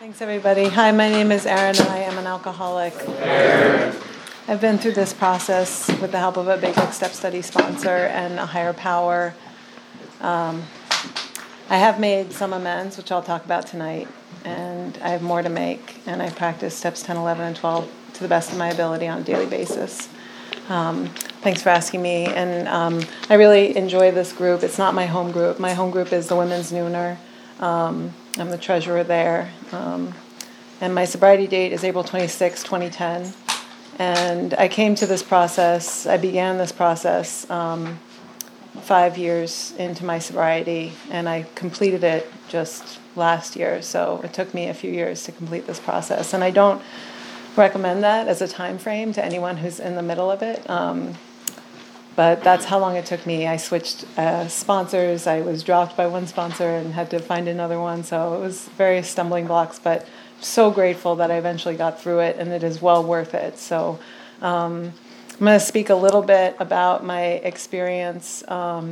Thanks, everybody. Hi, my name is Erin, and I am an alcoholic. I've been through this process with the help of a Big Book Step Study sponsor and a higher power. I have made some amends, which I'll talk about tonight, and I have more to make, and I practice steps 10, 11, and 12 to the best of my ability on a daily basis. Thanks for asking me, and I really enjoy this group. It's not my home group. My home group is the Women's Nooner. I'm the treasurer there, and my sobriety date is April 26, 2010, and I came to this process, I began this process 5 years into my sobriety, and I completed it just last year, so it took me a few years to complete this process, and I don't recommend that as a time frame to anyone who's in the middle of it. But that's how long it took me. I switched sponsors. I was dropped by one sponsor and had to find another one. So it was various stumbling blocks, but I'm so grateful that I eventually got through it, and it is well worth it. So I'm going to speak a little bit about my experience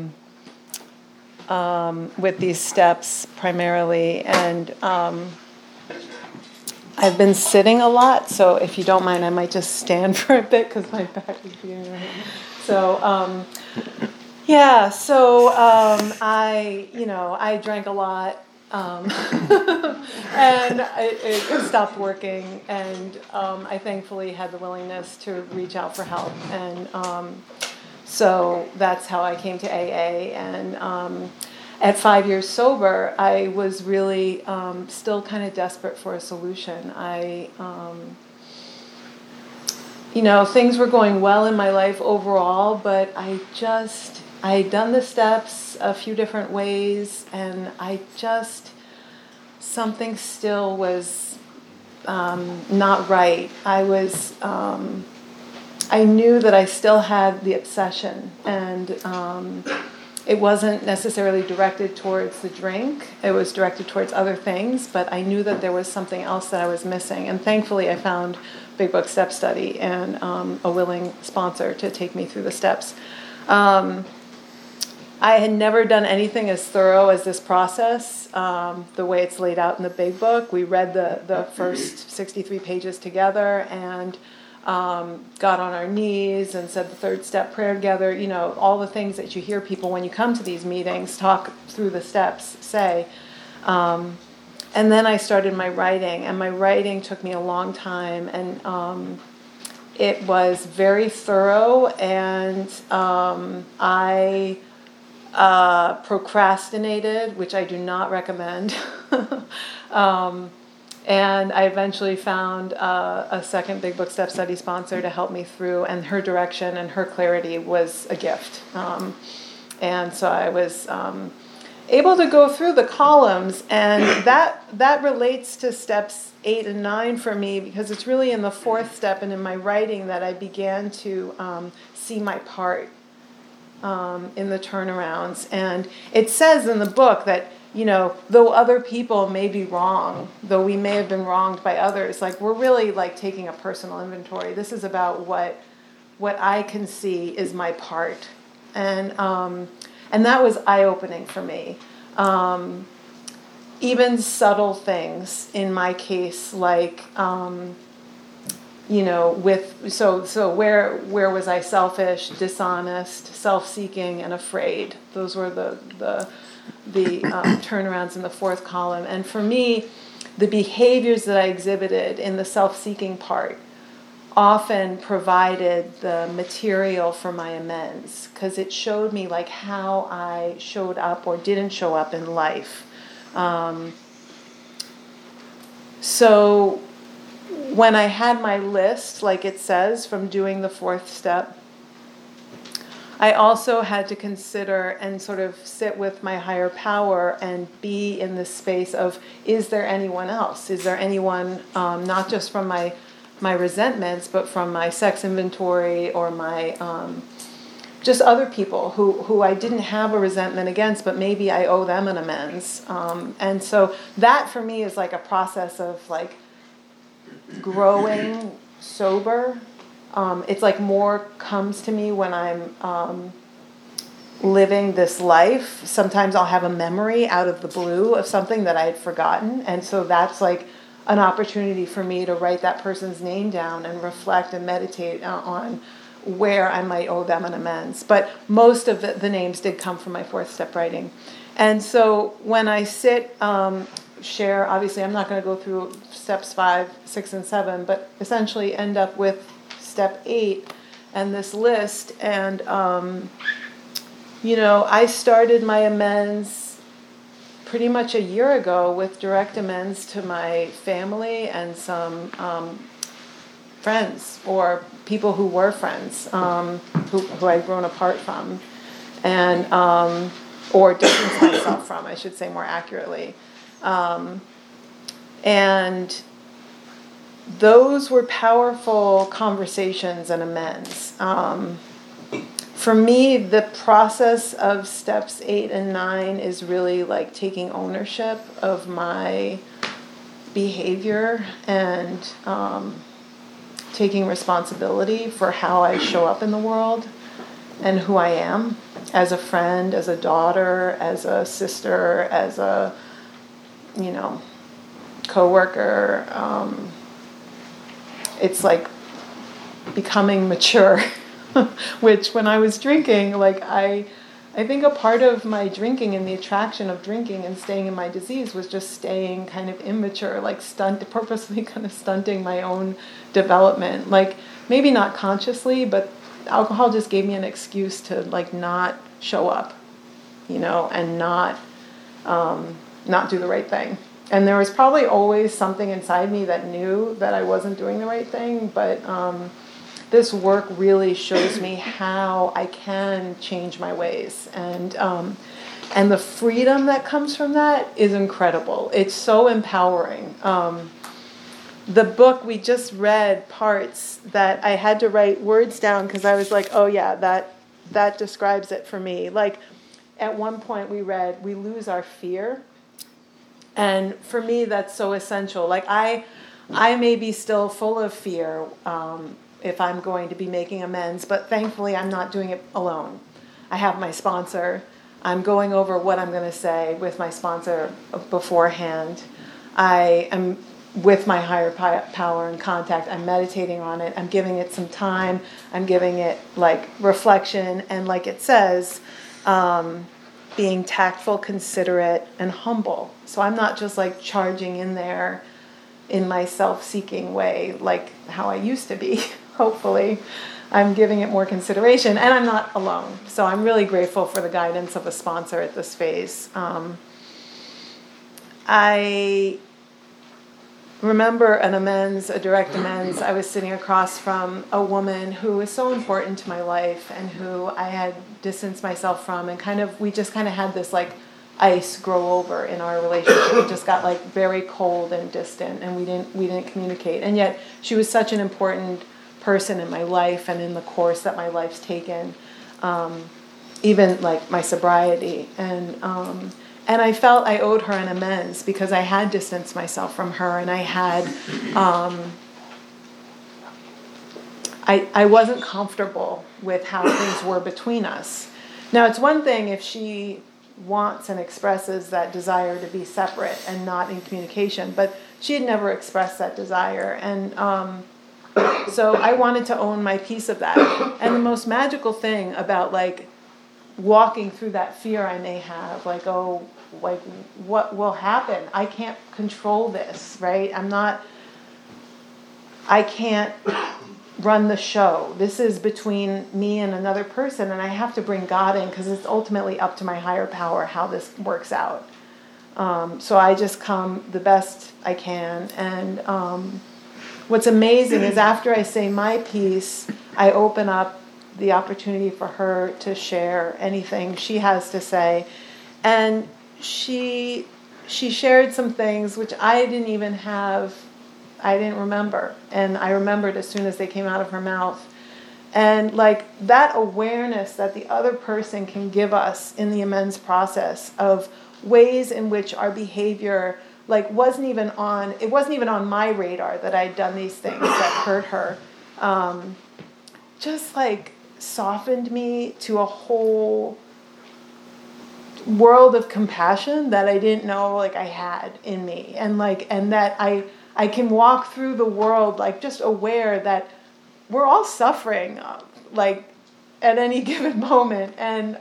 with these steps primarily. And I've been sitting a lot, so if you don't mind, I might just stand for a bit because my back is beginning to hurt. So, I drank a lot, and it stopped working, and I thankfully had the willingness to reach out for help, and so that's how I came to AA, and at 5 years sober, I was really still kind of desperate for a solution. Things were going well in my life overall, but I had done the steps a few different ways, and something still was not right. I knew that I still had the obsession, and it wasn't necessarily directed towards the drink. It was directed towards other things, but I knew that there was something else that I was missing. And thankfully, I found Big Book Step Study and a willing sponsor to take me through the steps. I had never done anything as thorough as this process, the way it's laid out in the Big Book. We read the first 63 pages together and got on our knees and said the third step prayer together, all the things that you hear people when you come to these meetings talk through the steps say. And then I started my writing, and my writing took me a long time, and it was very thorough, and I procrastinated, which I do not recommend. And I eventually found a second Big Book Step Study sponsor to help me through, and her direction and her clarity was a gift. And so I was able to go through the columns, and that relates to steps 8 and 9 for me, because it's really in the fourth step and in my writing that I began to see my part in the turnarounds. And it says in the book that, though other people may be wrong, though we may have been wronged by others, we're really taking a personal inventory. This is about what I can see is my part. And that was eye-opening for me. Even subtle things in my case, where was I selfish, dishonest, self-seeking, and afraid? Those were the turnarounds in the fourth column. And for me, the behaviors that I exhibited in the self-seeking part often provided the material for my amends, because it showed me how I showed up or didn't show up in life. So when I had my list, like it says, from doing the fourth step, I also had to consider and sort of sit with my higher power and be in this space of, is there anyone else? Is there anyone, not just from my resentments, but from my sex inventory or my just other people who I didn't have a resentment against, but maybe I owe them an amends. And so that for me is a process of growing sober. It's more comes to me when I'm living this life. Sometimes I'll have a memory out of the blue of something that I had forgotten, and so that's an opportunity for me to write that person's name down and reflect and meditate on where I might owe them an amends. But most of the names did come from my fourth step writing. And so when I sit, share, obviously I'm not going to go through steps 5, 6, and 7, but essentially end up with step 8 and this list. And, I started my amends pretty much a year ago with direct amends to my family and some friends or people who were friends, who I'd grown apart from, and or distanced myself from, I should say more accurately. And those were powerful conversations and amends. For me, the process of steps 8 and 9 is really like taking ownership of my behavior and taking responsibility for how I show up in the world and who I am as a friend, as a daughter, as a sister, as a, coworker. It's like becoming mature, which when I was drinking, like I think a part of my drinking and the attraction of drinking and staying in my disease was just staying kind of immature, like purposely kind of stunting my own development. Like maybe not consciously, but alcohol just gave me an excuse to like not show up, and not do the right thing. And there was probably always something inside me that knew that I wasn't doing the right thing, but this work really shows me how I can change my ways. And the freedom that comes from that is incredible. It's so empowering. The book, we just read parts that I had to write words down because I was like, oh yeah, that describes it for me. Like at one point we read, we lose our fear. And for me, that's so essential. Like I may be still full of fear if I'm going to be making amends, but thankfully I'm not doing it alone. I have my sponsor. I'm going over what I'm going to say with my sponsor beforehand. I am with my higher power in contact. I'm meditating on it. I'm giving it some time. I'm giving it like reflection. And like it says, being tactful, considerate, and humble. So I'm not just like charging in there in my self-seeking way like how I used to be, hopefully. I'm giving it more consideration, and I'm not alone. So I'm really grateful for the guidance of a sponsor at this phase. I remember a direct amends. I was sitting across from a woman who was so important to my life and who I had distanced myself from, and we just had this like ice grow over in our relationship. It just got like very cold and distant, and we didn't communicate. And yet she was such an important person in my life and in the course that my life's taken, even like my sobriety. And I felt I owed her an amends because I had distanced myself from her, and I had, I wasn't comfortable with how things were between us. Now, it's one thing if she wants and expresses that desire to be separate and not in communication, but she had never expressed that desire. And so I wanted to own my piece of that. And the most magical thing about like walking through that fear I may have, like, oh, like what will happen? I can't control this, right? I can't run the show. This is between me and another person, and I have to bring God in because it's ultimately up to my higher power how this works out. So I just come the best I can. And what's amazing is after I say my piece, I open up the opportunity for her to share anything she has to say. And she shared some things which I didn't remember. And I remembered as soon as they came out of her mouth. And like that awareness that the other person can give us in the amends process of ways in which our behavior like wasn't even on my radar that I'd done these things that hurt her. Just like softened me to a whole world of compassion that I didn't know like I had in me, and that I I can walk through the world like just aware that we're all suffering, like at any given moment. And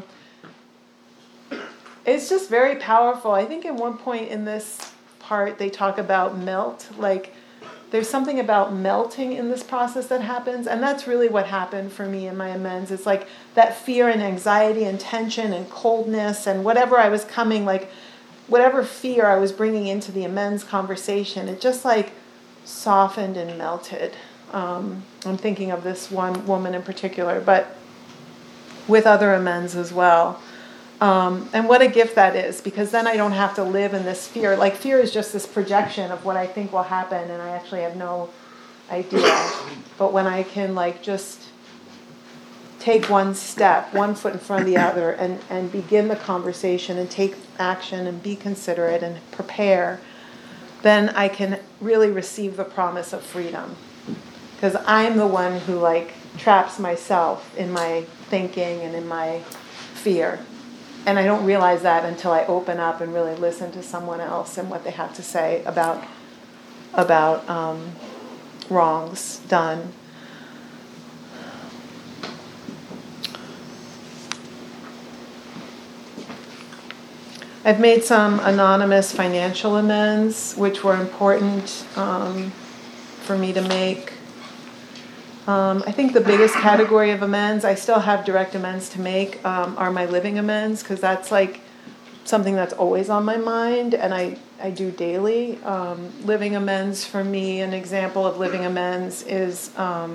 it's just very powerful. I think at one point in this part they talk about melt, like there's something about melting in this process that happens, and that's really what happened for me in my amends. It's like that fear and anxiety and tension and coldness and whatever I was coming, like whatever fear I was bringing into the amends conversation, it just like softened and melted. I'm thinking of this one woman in particular, but with other amends as well. And what a gift that is, because then I don't have to live in this fear. Like fear is just this projection of what I think will happen, and I actually have no idea. But when I can like just take one step, one foot in front of the other, and begin the conversation and take action and be considerate and prepare, then I can really receive the promise of freedom. Because I'm the one who like traps myself in my thinking and in my fear. And I don't realize that until I open up and really listen to someone else and what they have to say about wrongs done. I've made some anonymous financial amends, which were important for me to make. I think the biggest category of amends, I still have direct amends to make, are my living amends, because that's like something that's always on my mind and I do daily. Living amends for me, an example of living amends is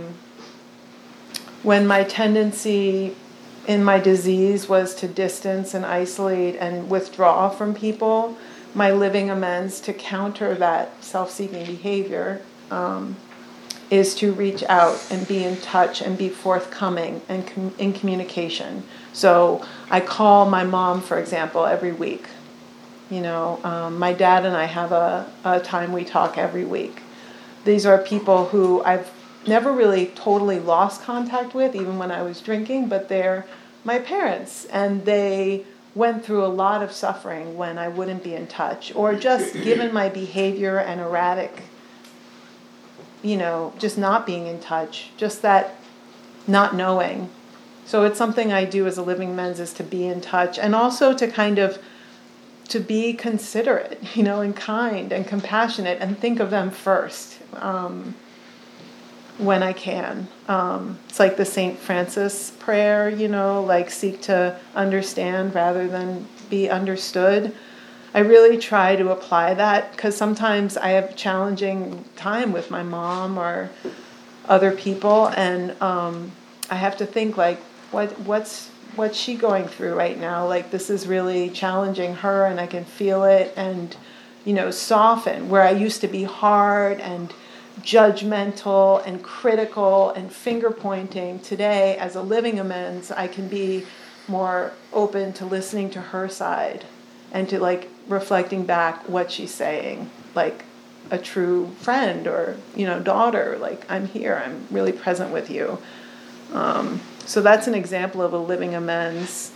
when my tendency in my disease was to distance and isolate and withdraw from people, my living amends to counter that self-seeking behavior is to reach out and be in touch and be forthcoming and in communication. So I call my mom, for example, every week. You know, my dad and I have a time we talk every week. These are people who I've never really totally lost contact with, even when I was drinking, but they're my parents, and they went through a lot of suffering when I wouldn't be in touch, or just given my behavior and erratic, you know, just not being in touch, just that not knowing. So it's something I do as a living amends, is to be in touch, and also to kind of to be considerate, you know, and kind and compassionate, and think of them first when I can. It's like the St. Francis prayer, you know, like seek to understand rather than be understood. I really try to apply that, because sometimes I have challenging time with my mom or other people, and I have to think like, what's she going through right now? Like, this is really challenging her, and I can feel it, and, you know, soften where I used to be hard and judgmental and critical and finger pointing. Today, as a living amends, I can be more open to listening to her side and to like reflecting back what she's saying, like a true friend or, you know, daughter, like, I'm here, I'm really present with you. So that's an example of a living amends.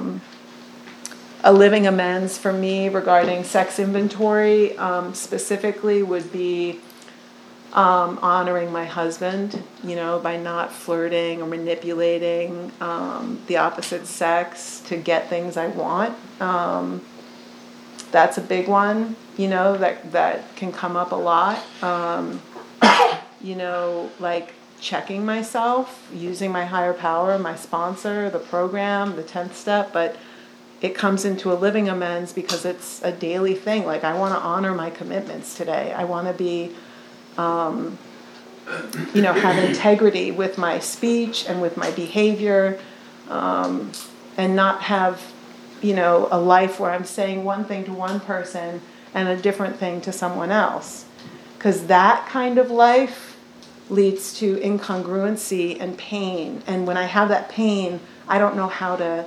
A living amends for me regarding sex inventory specifically would be honoring my husband, you know, by not flirting or manipulating the opposite sex to get things I want. That's a big one, you know, that can come up a lot. You know, like checking myself, using my higher power, my sponsor, the program, the 10th step, but it comes into a living amends because it's a daily thing. Like, I want to honor my commitments today. I want to be, you know, have integrity with my speech and with my behavior, and not have, you know, a life where I'm saying one thing to one person and a different thing to someone else. Because that kind of life leads to incongruency and pain. And when I have that pain, I don't know how to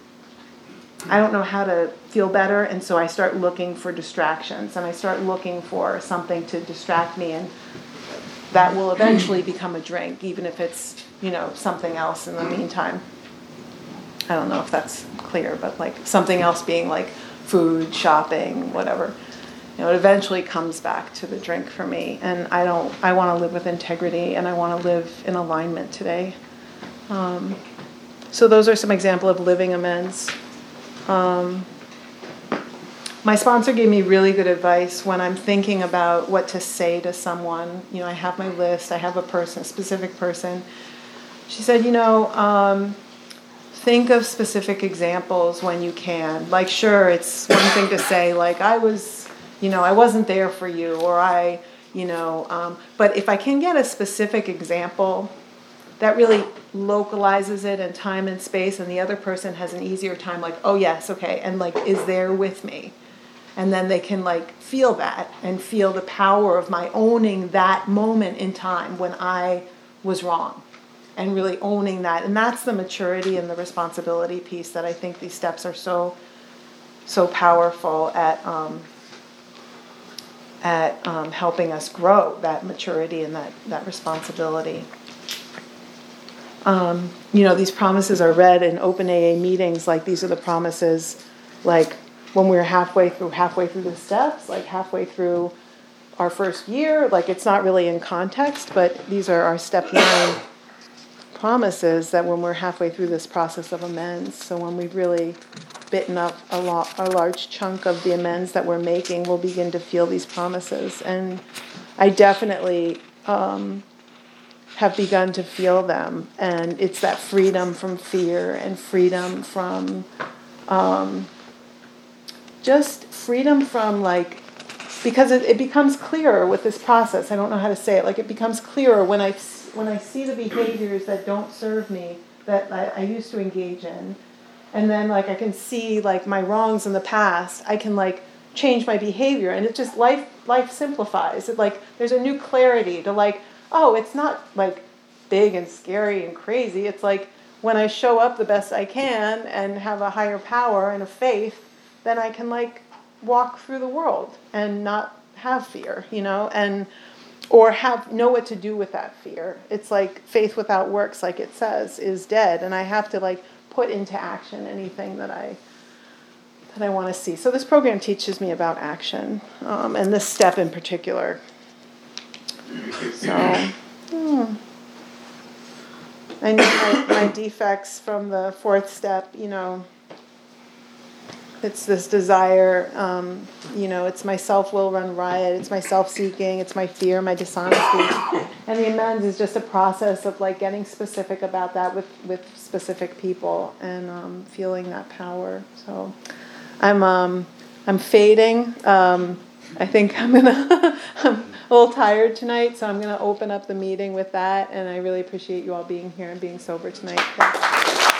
feel better, and so I start looking for distractions, and I start looking for something to distract me, and that will eventually become a drink, even if it's, you know, something else in the meantime. I don't know if that's clear, but like something else being like food, shopping, whatever. it eventually comes back to the drink for me. And I want to live with integrity, and I want to live in alignment today. So those are some examples of living amends. My sponsor gave me really good advice when I'm thinking about what to say to someone. I have my list, I have a specific person. She said, think of specific examples when you can. Like, sure, it's one thing to say, like, I wasn't there for you, or but if I can get a specific example that really localizes it in time and space, and the other person has an easier time, like, oh yes, okay, and like is there with me. And then they can like feel that and feel the power of my owning that moment in time when I was wrong, and really owning that. And that's the maturity and the responsibility piece that I think these steps are so powerful at helping us grow that maturity and that responsibility. These promises are read in open AA meetings. Like, these are the promises, like when we're halfway through the steps, like halfway through our first year. Like, it's not really in context, but these are our step 9 promises that when we're halfway through this process of amends. So when we've really bitten up a large chunk of the amends that we're making, we'll begin to feel these promises. And I definitely have begun to feel them. And it's that freedom from fear and freedom from just freedom from, like, because it becomes clearer with this process. I don't know how to say it. Like, it becomes clearer when I see the behaviors that don't serve me, that I used to engage in. And then, like, I can see, like, my wrongs in the past. I can, like, change my behavior. And it just, life simplifies. It, like, there's a new clarity to, like, oh, it's not, like, big and scary and crazy. It's like, when I show up the best I can and have a higher power and a faith, then I can, like, walk through the world and not have fear, or know what to do with that fear. It's like faith without works, like it says, is dead. And I have to, like, put into action anything that I want to see. So this program teaches me about action, and this step in particular. So, I know my defects from the 4th step, it's this desire, it's my self-will run riot, it's my self-seeking, it's my fear, my dishonesty. And the amends is just a process of, like, getting specific about that with specific people and feeling that power. So I'm fading. I think I'm a little tired tonight, so I'm gonna open up the meeting with that. And I really appreciate you all being here and being sober tonight. Thanks.